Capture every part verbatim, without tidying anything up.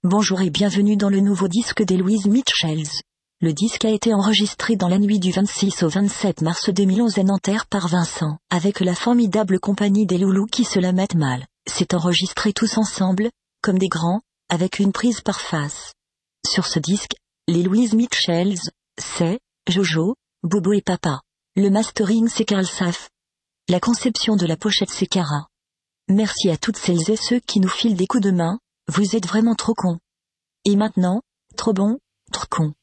Bonjour et bienvenue dans le nouveau disque d'Eloise Mitchells. Le disque a été enregistré dans la nuit du vingt-six au vingt-sept mars deux mille onze à Nanterre par Vincent, avec la formidable compagnie des loulous qui se la mettent mal. C'est enregistré tous ensemble, comme des grands, avec une prise par face. Sur ce disque, l'Eloise Mitchells, c'est Jojo, Bobo et Papa. Le mastering c'est Carl Saff. La conception de la pochette c'est Cara. Merci à toutes celles et ceux qui nous filent des coups de main, vous êtes vraiment trop cons. Et maintenant, trop bon, trop con.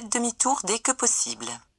faites demi-tour dès que possible.